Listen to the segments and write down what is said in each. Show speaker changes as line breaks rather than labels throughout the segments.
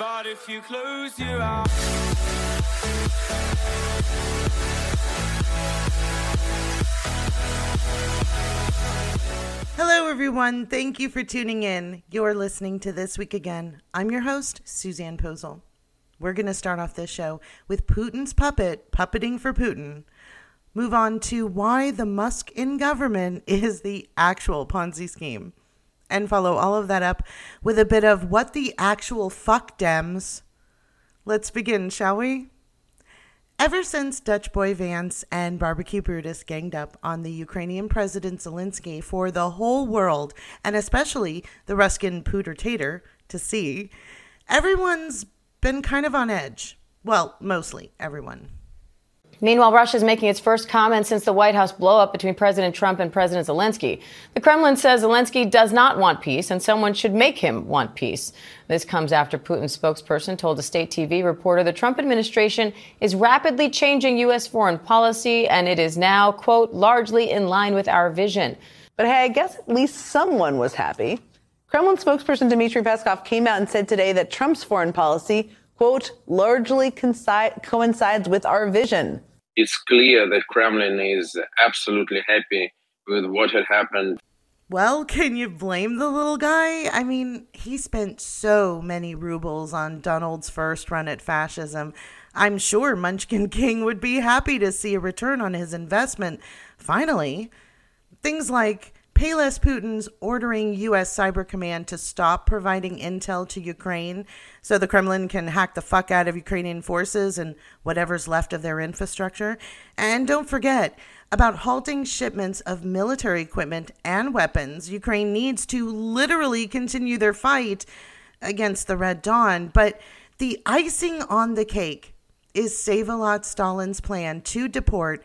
But if you close your eyes.
Hello, everyone. Thank you for tuning in. You're listening to This Week Again. I'm your host, Suzanne Posel. We're going to start off this show with Putin's puppet, puppeting for Putin. Move on to why the Musk in government is the actual Ponzi scheme. And follow all of that up with a bit of what the actual fuck Dems. Let's begin, shall we? Ever since Dutch Boy Vance and Barbecue Brutus ganged up on the Ukrainian President Zelensky for the whole world, and especially the Ruskin Pooter Tater, to see, everyone's been kind of on edge. Well, mostly everyone.
Meanwhile, Russia is making its first comment since the White House blow-up between President Trump and President Zelensky. The Kremlin says Zelensky does not want peace, and someone should make him want peace. This comes after Putin's spokesperson told a state TV reporter the Trump administration is rapidly changing U.S. foreign policy, and it is now, quote, largely in line with our vision.
But hey, I guess at least someone was happy. Kremlin spokesperson Dmitry Peskov came out and said today that Trump's foreign policy, quote, largely coincides with our vision.
It's clear that Kremlin is absolutely happy with what had happened.
Well, can you blame the little guy? I mean, he spent so many rubles on Donald's first run at fascism. I'm sure Munchkin King would be happy to see a return on his investment. Finally, things like Payless Putin's ordering U.S. Cyber Command to stop providing intel to Ukraine so the Kremlin can hack the fuck out of Ukrainian forces and whatever's left of their infrastructure. And don't forget about halting shipments of military equipment and weapons Ukraine needs to literally continue their fight against the Red Dawn. But the icing on the cake is Save-A-Lot Stalin's plan to deport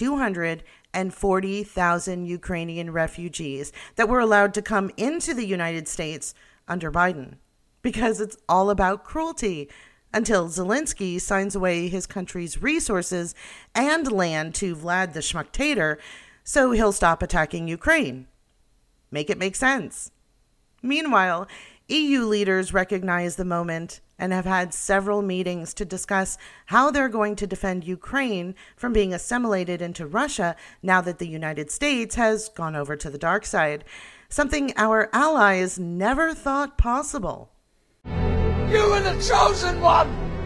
240,000 Ukrainian refugees that were allowed to come into the United States under Biden, because it's all about cruelty until Zelensky signs away his country's resources and land to Vlad the Schmucktator so he'll stop attacking Ukraine. Make it make sense. Meanwhile, EU leaders recognize the moment and have had several meetings to discuss how they're going to defend Ukraine from being assimilated into Russia now that the United States has gone over to the dark side, something our allies never thought possible.
You were the chosen one!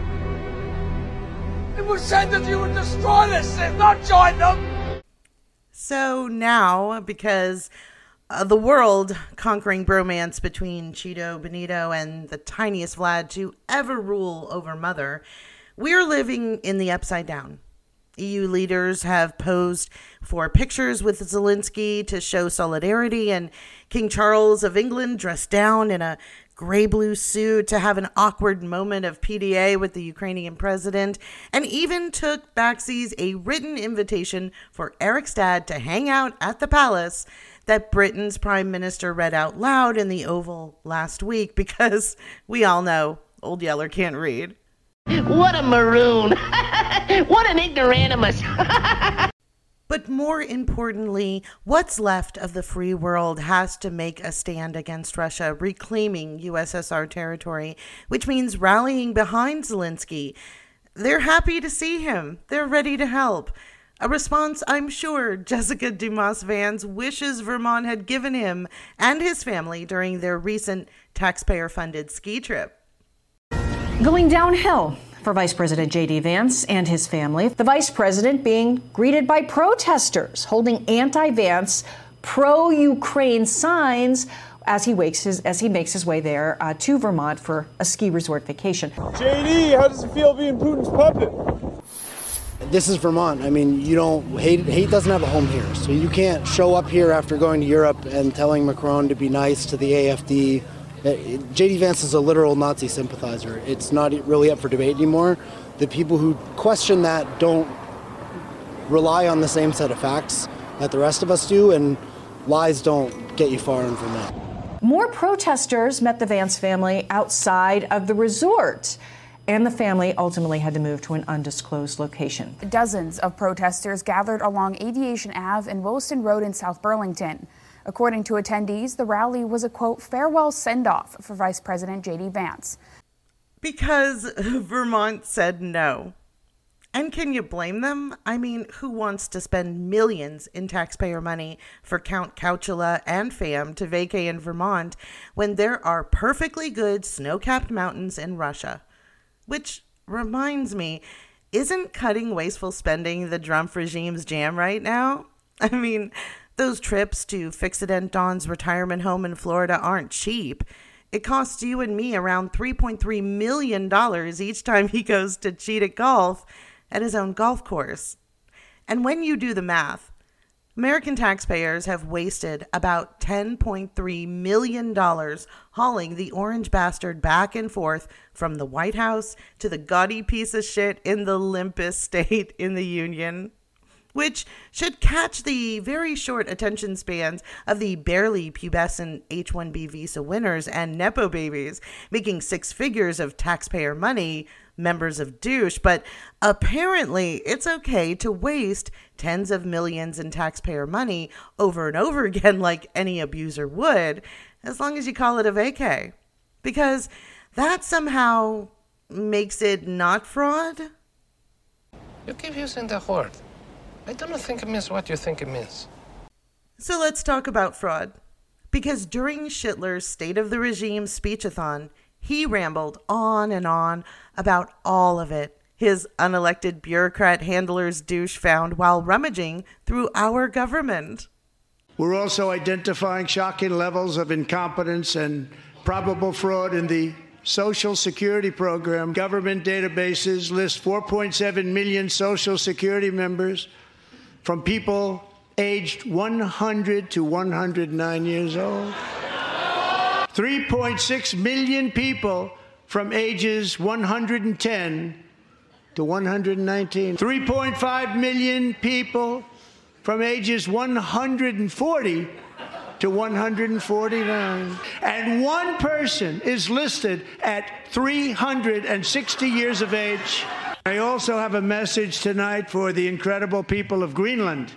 It was said that you would destroy this and not join them!
So now, because the world-conquering bromance between Cheeto Benito and the tiniest Vlad to ever rule over Mother, we're living in the upside down. EU leaders have posed for pictures with Zelensky to show solidarity, and King Charles of England dressed down in a gray-blue suit to have an awkward moment of PDA with the Ukrainian president, and even took backsies a written invitation for Eric's dad to hang out at the palace that Britain's Prime Minister read out loud in the Oval last week, because we all know Old Yeller can't read.
What a maroon. What an ignoramus.
But more importantly, what's left of the free world has to make a stand against Russia reclaiming USSR territory, which means rallying behind Zelensky. They're happy to see him. They're ready to help. A response I'm sure Jessica Dumas Vance wishes Vermont had given him and his family during their recent taxpayer-funded ski trip.
Going downhill for Vice President J.D. Vance and his family. The vice president being greeted by protesters holding anti-Vance, pro-Ukraine signs as he makes his way there to Vermont for a ski resort vacation.
J.D., how does it feel being Putin's puppet?
This is Vermont. I mean, hate doesn't have a home here. So you can't show up here after going to Europe and telling Macron to be nice to the AfD. J.D. Vance is a literal Nazi sympathizer. It's not really up for debate anymore. The people who question that don't rely on the same set of facts that the rest of us do, and lies don't get you far in Vermont.
More protesters met the Vance family outside of the resort, and the family ultimately had to move to an undisclosed location.
Dozens of protesters gathered along Aviation Ave and Wilson Road in South Burlington. According to attendees, the rally was a, quote, farewell send-off for Vice President J.D. Vance.
Because Vermont said no. And can you blame them? I mean, who wants to spend millions in taxpayer money for Count Couchula and fam to vacay in Vermont when there are perfectly good snow-capped mountains in Russia? Which reminds me, isn't cutting wasteful spending the Trump regime's jam right now? I mean, those trips to Fixodent Don's retirement home in Florida aren't cheap. It costs you and me around $3.3 million each time he goes to cheat at golf at his own golf course. And when you do the math, American taxpayers have wasted about $10.3 million hauling the orange bastard back and forth from the White House to the gaudy piece of shit in the limpest state in the union, which should catch the very short attention spans of the barely pubescent H-1B visa winners and Nepo babies, making six figures of taxpayer money, members of douche. But apparently it's okay to waste tens of millions in taxpayer money over and over again like any abuser would, as long as you call it a vacay. Because that somehow makes it not fraud.
You keep using the word. I don't think it means what you think it means.
So let's talk about fraud. Because during Schittler's State of the Regime speechathon, he rambled on and on about all of it his unelected bureaucrat handler's douche found while rummaging through our government.
We're also identifying shocking levels of incompetence and probable fraud in the Social Security program. Government databases list 4.7 million Social Security members from people aged 100 to 109 years old. 3.6 million people from ages 110 to 119. 3.5 million people from ages 140 to 149. And one person is listed at 360 years of age. I also have a message tonight for the incredible people of Greenland.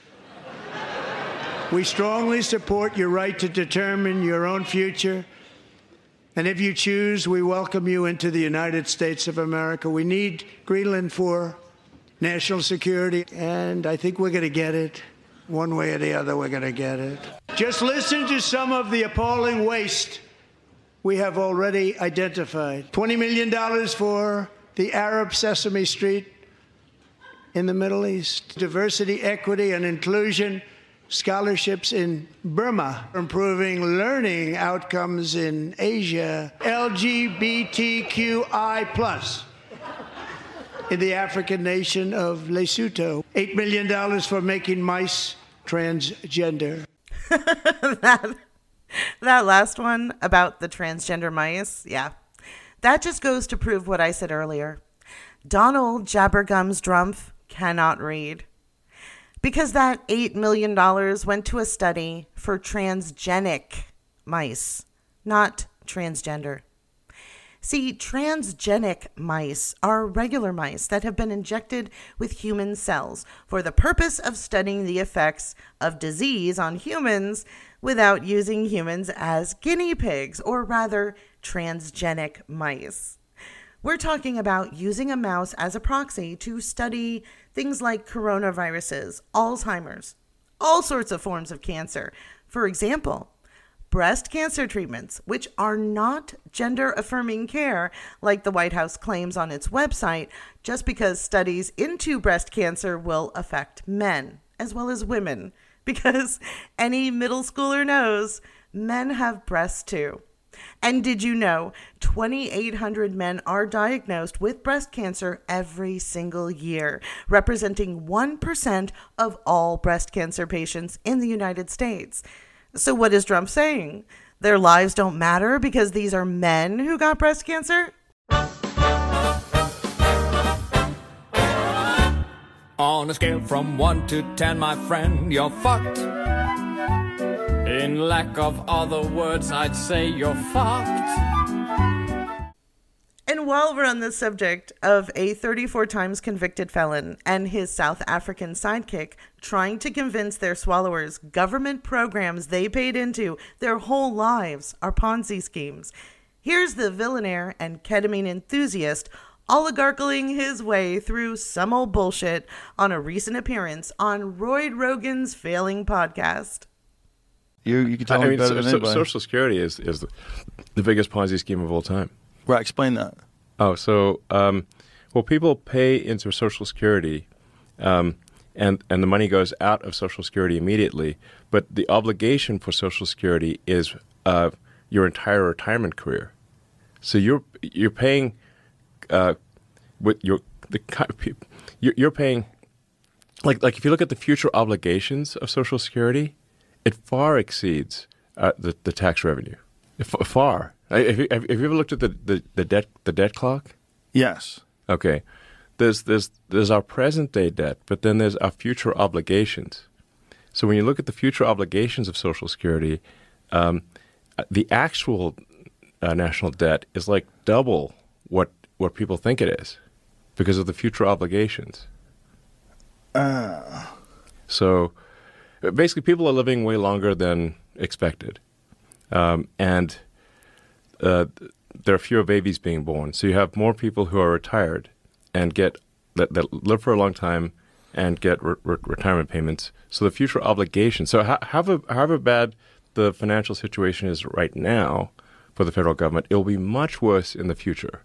We strongly support your right to determine your own future. And if you choose, we welcome you into the United States of America. We need Greenland for national security, and I think we're going to get it. One way or the other, we're going to get it. Just listen to some of the appalling waste we have already identified. $20 million for the Arab Sesame Street in the Middle East. Diversity, equity, and inclusion scholarships in Burma. Improving learning outcomes in Asia. LGBTQI+ in the African nation of Lesotho. $8 million for making mice transgender.
that last one about the transgender mice, yeah. That just goes to prove what I said earlier. Donald Jabbergums Drumpf cannot read. Because that $8 million went to a study for transgenic mice, not transgender. See, transgenic mice are regular mice that have been injected with human cells for the purpose of studying the effects of disease on humans without using humans as guinea pigs, or rather, transgenic mice. We're talking about using a mouse as a proxy to study things like coronaviruses, Alzheimer's, all sorts of forms of cancer. For example, breast cancer treatments, which are not gender-affirming care like the White House claims on its website, just because studies into breast cancer will affect men as well as women. Because any middle schooler knows men have breasts too. And did you know 2,800 men are diagnosed with breast cancer every single year, representing 1% of all breast cancer patients in the United States? So what is Trump saying? Their lives don't matter because these are men who got breast cancer?
On a scale from 1 to 10, my friend, you're fucked. In lack of other words, I'd say you're fucked.
And while we're on the subject of a 34 times convicted felon and his South African sidekick trying to convince their swallowers government programs they paid into their whole lives are Ponzi schemes, Here's the billionaire and ketamine enthusiast oligarching his way through some old bullshit on a recent appearance on Roy Rogan's failing podcast.
You can tell me better than anybody.
Social Security is the biggest Ponzi scheme of all time.
Right, explain that.
Oh, so people pay into Social Security, and the money goes out of Social Security immediately. But the obligation for Social Security is your entire retirement career. So you're paying you're paying like if you look at the future obligations of Social Security, it far exceeds the tax revenue. Far. Have you ever looked at the debt clock?
Yes.
Okay. There's our present day debt, but then there's our future obligations. So when you look at the future obligations of Social Security, the actual national debt is like double what people think it is because of the future obligations. So basically people are living way longer than expected. And there are fewer babies being born. So you have more people who are retired and that live for a long time and get retirement payments. So the future obligations. So however bad the financial situation is right now for the federal government, it will be much worse in the future.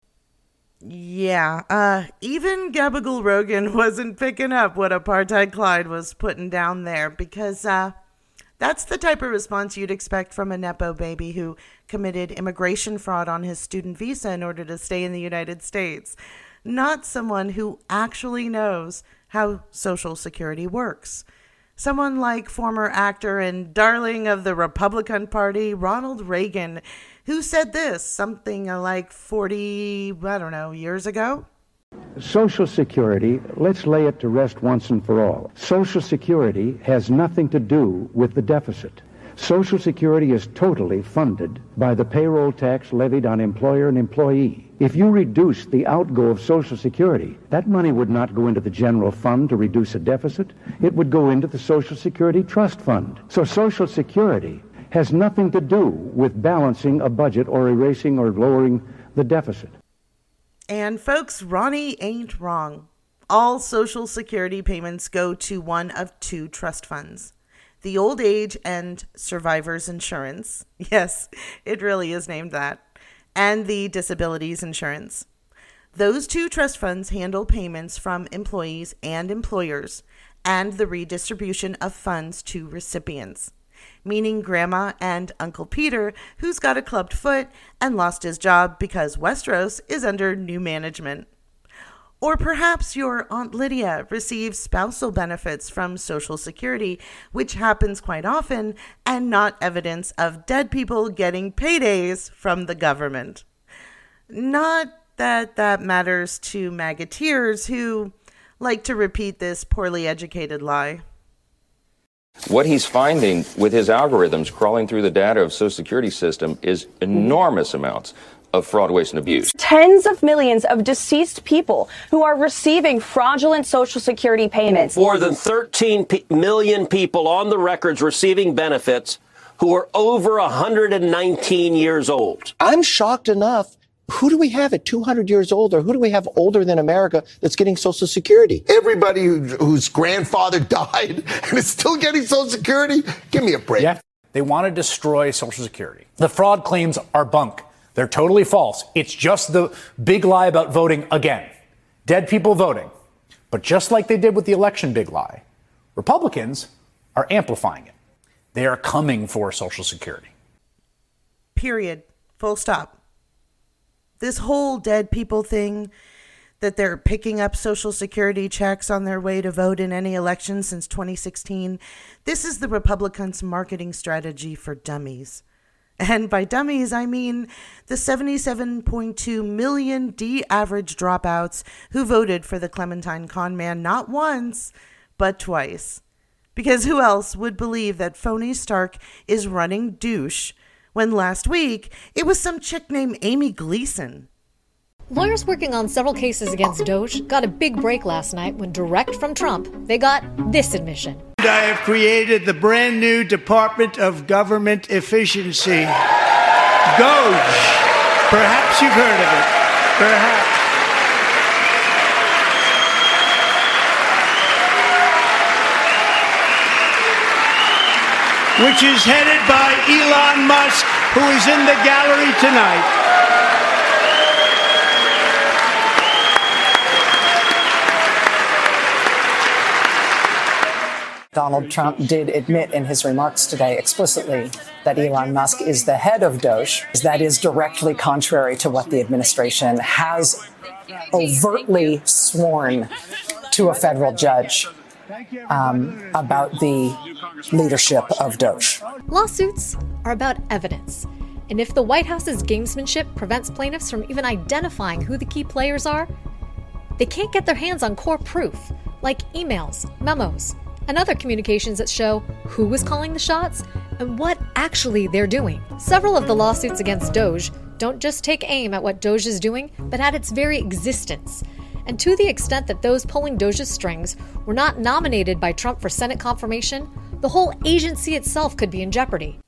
Yeah, even Gabagool Rogan wasn't picking up what Apartheid Clyde was putting down there because that's the type of response you'd expect from a Nepo baby who committed immigration fraud on his student visa in order to stay in the United States, not someone who actually knows how Social Security works. Someone like former actor and darling of the Republican Party, Ronald Reagan, who said this something like 40, years ago.
Social Security, let's lay it to rest once and for all. Social Security has nothing to do with the deficit. Social Security is totally funded by the payroll tax levied on employer and employee. If you reduce the outgo of Social Security, that money would not go into the general fund to reduce a deficit. It would go into the Social Security Trust Fund. So Social Security has nothing to do with balancing a budget or erasing or lowering the deficit.
And folks, Ronnie ain't wrong. All Social Security payments go to one of two trust funds. The Old Age and Survivors Insurance. Yes, it really is named that. And the Disabilities Insurance. Those two trust funds handle payments from employees and employers and the redistribution of funds to recipients, meaning Grandma and Uncle Peter, who's got a clubbed foot and lost his job because Westeros is under new management. Or perhaps your Aunt Lydia receives spousal benefits from Social Security, which happens quite often, and not evidence of dead people getting paydays from the government. Not that matters to MAGAteers who like to repeat this poorly educated lie.
What he's finding with his algorithms crawling through the data of Social Security system is enormous amounts of fraud, waste, and abuse.
Tens of millions of deceased people who are receiving fraudulent Social Security payments.
More than 13 million people on the records receiving benefits who are over 119 years old.
I'm shocked enough. Who do we have at 200 years old, or who do we have older than America that's getting Social Security?
Everybody whose grandfather died and is still getting Social Security? Give me a break.
Yeah, they want to destroy Social Security. The fraud claims are bunk. They're totally false. It's just the big lie about voting again. Dead people voting. But just like they did with the election big lie, Republicans are amplifying it. They are coming for Social Security.
Period. Full stop. This whole dead people thing, that they're picking up Social Security checks on their way to vote in any election since 2016, this is the Republicans' marketing strategy for dummies. And by dummies, I mean the 77.2 million D-average dropouts who voted for the Clementine con man not once, but twice. Because who else would believe that phony Stark is running douche when last week it was some chick named Amy Gleason?
Lawyers working on several cases against Doge got a big break last night when, direct from Trump, they got this admission.
I have created the brand new Department of Government Efficiency. Doge. Perhaps you've heard of it. Perhaps. Which is headed by Elon Musk, who is in the gallery tonight.
Donald Trump did admit in his remarks today explicitly that Elon Musk is the head of Doge. That is directly contrary to what the administration has overtly sworn to a federal judge about the leadership of Doge.
Lawsuits are about evidence. And if the White House's gamesmanship prevents plaintiffs from even identifying who the key players are, they can't get their hands on core proof, like emails, memos, and other communications that show who was calling the shots and what actually they're doing. Several of the lawsuits against Doge don't just take aim at what Doge is doing, but at its very existence. And to the extent that those pulling Doge's strings were not nominated by Trump for Senate confirmation, the whole agency itself could be in jeopardy.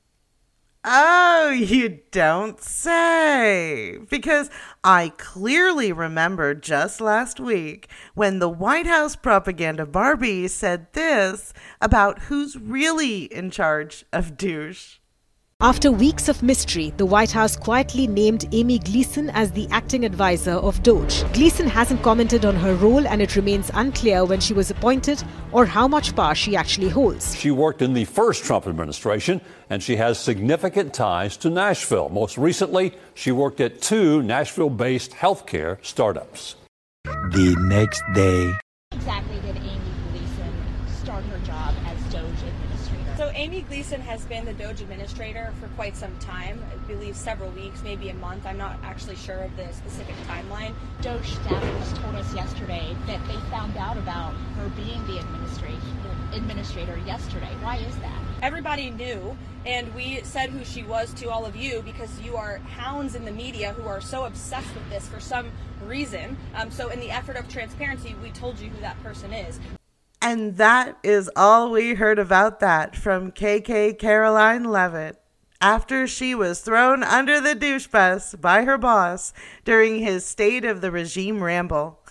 Oh, you don't say. Because I clearly remember just last week when the White House propaganda Barbie said this about who's really in charge of douche.
After weeks of mystery, the White House quietly named Amy Gleason as the acting advisor of Doge. Gleason hasn't commented on her role, and it remains unclear when she was appointed or how much power she actually holds.
She worked in the first Trump administration, and she has significant ties to Nashville. Most recently, she worked at 2 Nashville-based healthcare startups.
The next day.
Exactly did Amy Gleason start her job as Doge administrator?
So Amy Gleason has been the Doge administrator for quite some time, I believe several weeks, maybe a month. I'm not actually sure of the specific timeline.
Doge staffers told us yesterday that they found out about her being the administrator yesterday. Why is that?
Everybody knew, and we said who she was to all of you because you are hounds in the media who are so obsessed with this for some reason. So in the effort of transparency, we told you who that person is.
And that is all we heard about that from KK Caroline Leavitt after she was thrown under the douche bus by her boss during his State of the Regime ramble.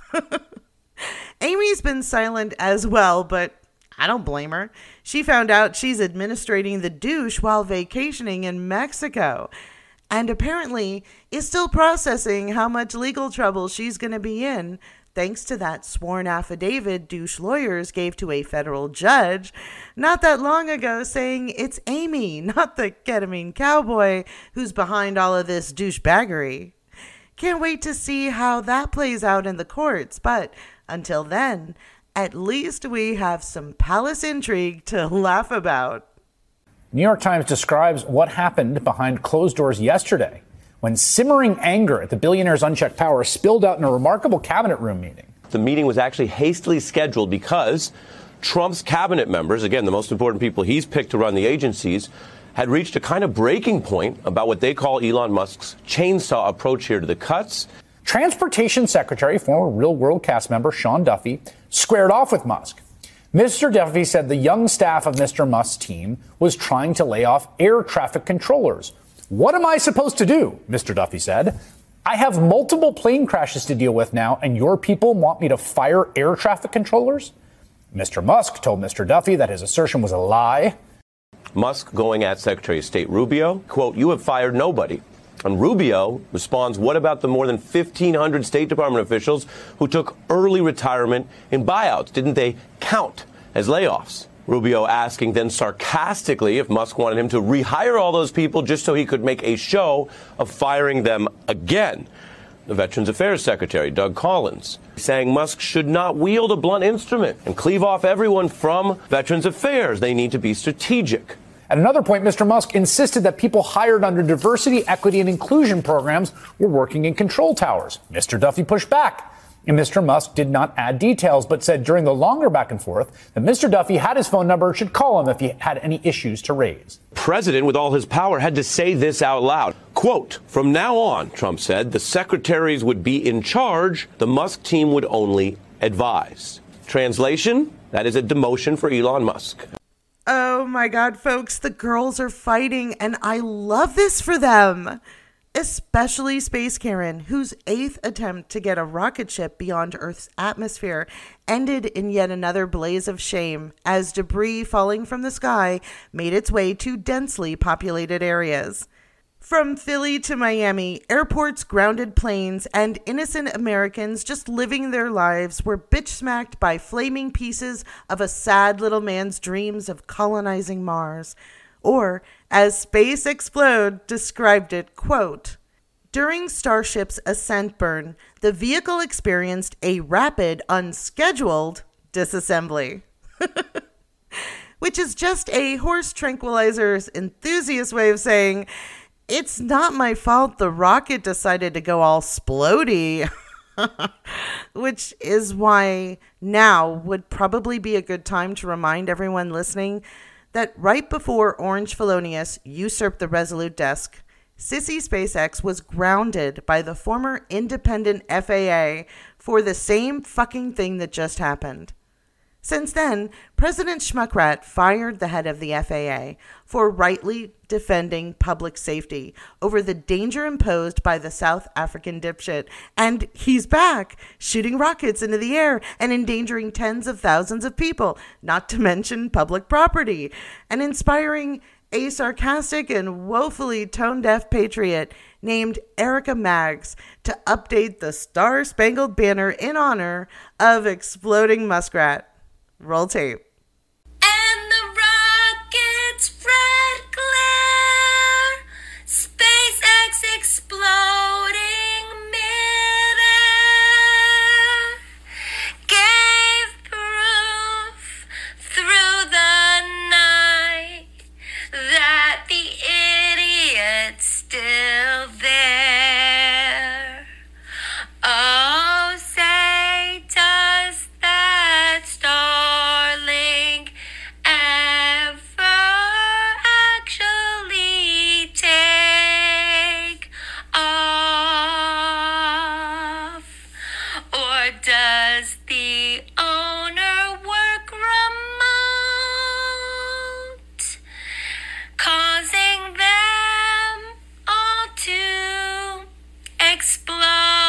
Amy's been silent as well, but I don't blame her. She found out she's administrating the douche while vacationing in Mexico, and apparently is still processing how much legal trouble she's going to be in, thanks to that sworn affidavit douche lawyers gave to a federal judge not that long ago saying it's Amy, not the ketamine cowboy, who's behind all of this douchebaggery. Can't wait to see how that plays out in the courts, but until then, at least we have some palace intrigue to laugh about.
New York Times describes what happened behind closed doors yesterday when simmering anger at the billionaire's unchecked power spilled out in a remarkable cabinet room meeting.
The meeting was actually hastily scheduled because Trump's cabinet members, again, the most important people he's picked to run the agencies, had reached a kind of breaking point about what they call Elon Musk's chainsaw approach here to the cuts.
Transportation Secretary, former Real World cast member Sean Duffy, squared off with Musk. Mr. Duffy said the young staff of Mr. Musk's team was trying to lay off air traffic controllers. What am I supposed to do? Mr. Duffy said. I have multiple plane crashes to deal with now, and your people want me to fire air traffic controllers? Mr. Musk told Mr. Duffy that his assertion was a lie.
Musk going at Secretary of State Rubio, quote, "You have fired nobody." And Rubio responds, what about the more than 1,500 State Department officials who took early retirement in buyouts? Didn't they count as layoffs? Rubio asking then sarcastically if Musk wanted him to rehire all those people just so he could make a show of firing them again. The Veterans Affairs Secretary, Doug Collins, saying Musk should not wield a blunt instrument and cleave off everyone from Veterans Affairs. They need to be strategic.
At another point, Mr. Musk insisted that people hired under diversity, equity, and inclusion programs were working in control towers. Mr. Duffy pushed back, and Mr. Musk did not add details, but said during the longer back and forth that Mr. Duffy had his phone number and should call him if he had any issues to raise.
President, with all his power, had to say this out loud. Quote, from now on, Trump said, the secretaries would be in charge. The Musk team would only advise. Translation, that is a demotion for Elon Musk.
Oh my God, folks, the girls are fighting, and I love this for them. Especially Space Karen, whose 8th attempt to get a rocket ship beyond Earth's atmosphere ended in yet another blaze of shame as debris falling from the sky made its way to densely populated areas. From Philly to Miami, airports grounded planes and innocent Americans just living their lives were bitch-smacked by flaming pieces of a sad little man's dreams of colonizing Mars. Or, as Space Explode described it, quote, "During Starship's ascent burn, the vehicle experienced a rapid, unscheduled disassembly." Which is just a horse tranquilizer's enthusiast way of saying, it's not my fault the rocket decided to go all splody. Which is why now would probably be a good time to remind everyone listening that right before Orange Felonius usurped the Resolute desk, Sissy SpaceX was grounded by the former independent FAA for the same fucking thing that just happened. Since then, President Schmuckrat fired the head of the FAA for rightly defending public safety over the danger imposed by the South African dipshit. And he's back, shooting rockets into the air and endangering tens of thousands of people, not to mention public property, and inspiring a sarcastic and woefully tone-deaf patriot named Erica Maggs to update the Star-Spangled Banner in honor of exploding muskrat. Roll tape.
And the rocket's red glare, SpaceX exploding midair, gave proof through the night that the idiot's still there. Oh, say does that Starlink ever actually take off? Or does the owner work remote, causing them all to explode?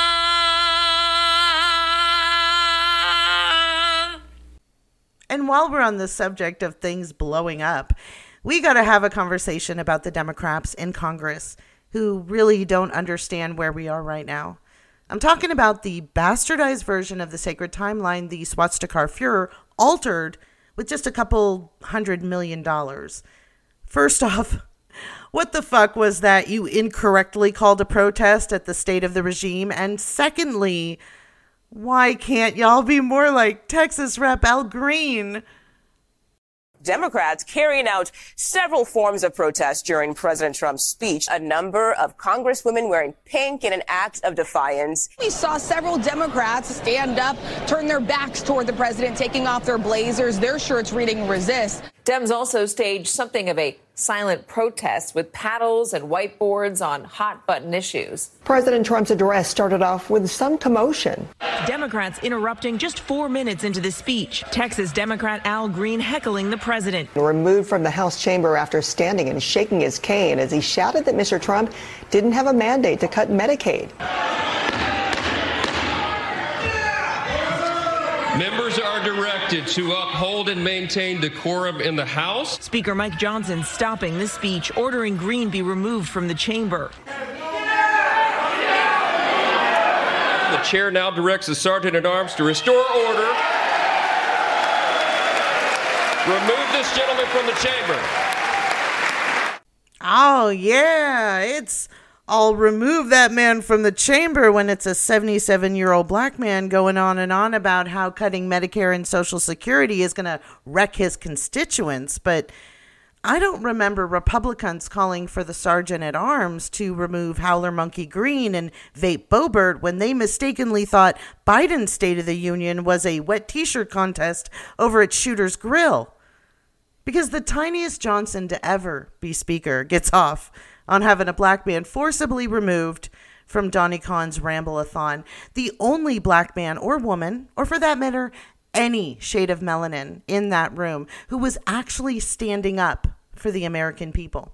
And while we're on the subject of things blowing up, we got to have a conversation about the Democrats in Congress who really don't understand where we are right now. I'm talking about the bastardized version of the sacred timeline the Swastikar Führer altered with just a couple $100 million. First off, what the fuck was that you incorrectly called a protest at the state of the regime? And secondly, why can't y'all be more like Texas Rep. Al Green?
Democrats carrying out several forms of protest during President Trump's speech. A number of congresswomen wearing pink in an act of defiance.
We saw several Democrats stand up, turn their backs toward the president, taking off their blazers, their shirts reading "Resist."
Dems also staged something of a silent protest with paddles and whiteboards on hot-button issues.
President Trump's address started off with some commotion.
Democrats interrupting just 4 minutes into the speech. Texas Democrat Al Green heckling the president.
Removed from the House chamber after standing and shaking his cane as he shouted that Mr. Trump didn't have a mandate to cut Medicaid.
Members are directed to uphold and maintain decorum in the House.
Speaker Mike Johnson stopping the speech, ordering Green be removed from the chamber.
The chair now directs the Sergeant-at-Arms to restore order. Remove this gentleman from the chamber.
Oh, yeah, it's I'll remove that man from the chamber when it's a 77-year-old black man going on and on about how cutting Medicare and Social Security is going to wreck his constituents. But I don't remember Republicans calling for the Sergeant-at-Arms to remove Howler Monkey Green and Vape Boebert when they mistakenly thought Biden's State of the Union was a wet t-shirt contest over at Shooter's Grill. Because the tiniest Johnson to ever be speaker gets off on having a black man forcibly removed from Donnie Kahn's Ramble-a-thon. The only black man or woman, or for that matter, any shade of melanin in that room who was actually standing up for the American people.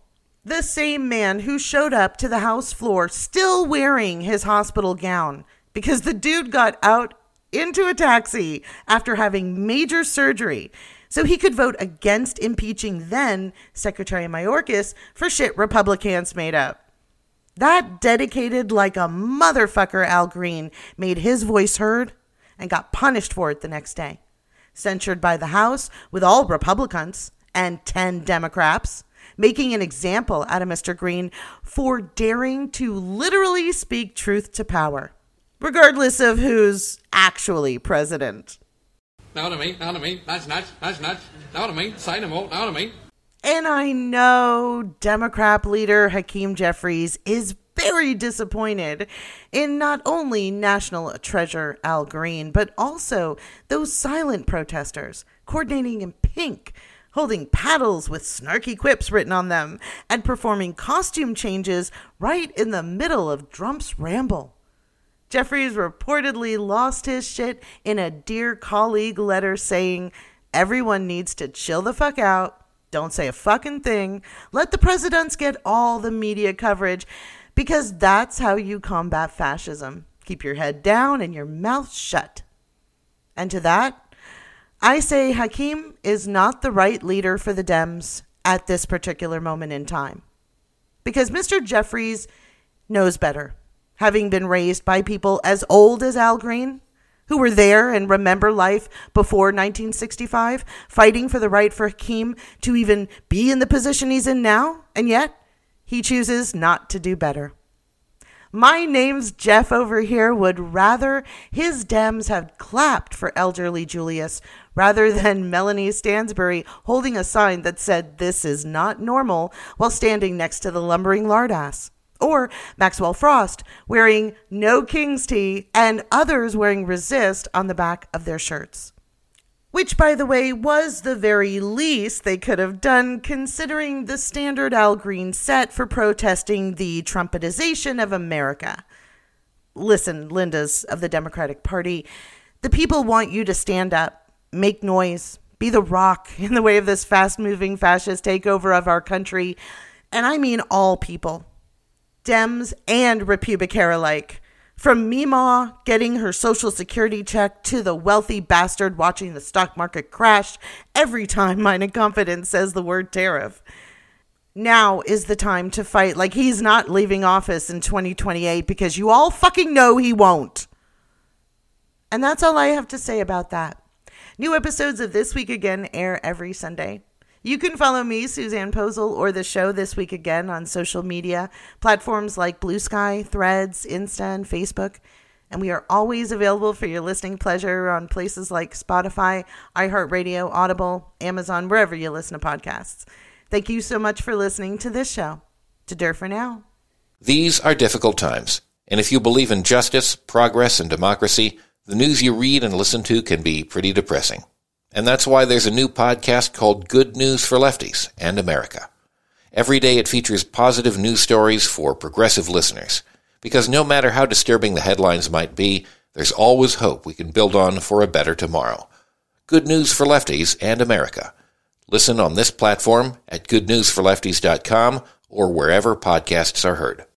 The same man who showed up to the House floor still wearing his hospital gown because the dude got out into a taxi after having major surgery so he could vote against impeaching then Secretary Mayorkas for shit Republicans made up. That dedicated like a motherfucker Al Green made his voice heard and got punished for it the next day. Censured by the House with all Republicans and 10 Democrats, making an example out of Mr. Green for daring to literally speak truth to power, regardless of who's actually president.
Know what I mean? Know what I mean? That's nuts. Know what I mean? Say no more. Know what I mean?
And I know Democrat leader Hakeem Jeffries is very disappointed in not only national treasure Al Green, but also those silent protesters coordinating in pink, holding paddles with snarky quips written on them, and performing costume changes right in the middle of Trump's ramble. Jeffries reportedly lost his shit in a Dear Colleague letter saying, everyone needs to chill the fuck out, don't say a fucking thing, let the presidents get all the media coverage, because that's how you combat fascism. Keep your head down and your mouth shut. And to that, I say Hakeem is not the right leader for the Dems at this particular moment in time. Because Mr. Jeffries knows better, having been raised by people as old as Al Green, who were there and remember life before 1965, fighting for the right for Hakeem to even be in the position he's in now, and yet he chooses not to do better. My name's Jeff over here would rather his Dems had clapped for elderly Julius rather than Melanie Stansbury holding a sign that said this is not normal while standing next to the lumbering lardass. Or Maxwell Frost wearing No King's Tea and others wearing Resist on the back of their shirts. Which, by the way, was the very least they could have done considering the standard Al Green set for protesting the Trumpetization of America. Listen, Lindas of the Democratic Party, the people want you to stand up, make noise, be the rock in the way of this fast-moving fascist takeover of our country. And I mean all people. Dems and Republican alike. From Meemaw getting her Social Security check to the wealthy bastard watching the stock market crash every time Meine Confidence says the word tariff. Now is the time to fight like he's not leaving office in 2028 because you all fucking know he won't. And that's all I have to say about that. New episodes of This Week Again air every Sunday. You can follow me, Suzanne Posel, or the show This Week Again on social media, platforms like Blue Sky, Threads, Insta, and Facebook. And we are always available for your listening pleasure on places like Spotify, iHeartRadio, Audible, Amazon, wherever you listen to podcasts. Thank you so much for listening to this show. To Dur for now.
These are difficult times, and if you believe in justice, progress, and democracy, the news you read and listen to can be pretty depressing. And that's why there's a new podcast called Good News for Lefties and America. Every day it features positive news stories for progressive listeners. Because no matter how disturbing the headlines might be, there's always hope we can build on for a better tomorrow. Good News for Lefties and America. Listen on this platform at goodnewsforlefties.com or wherever podcasts are heard.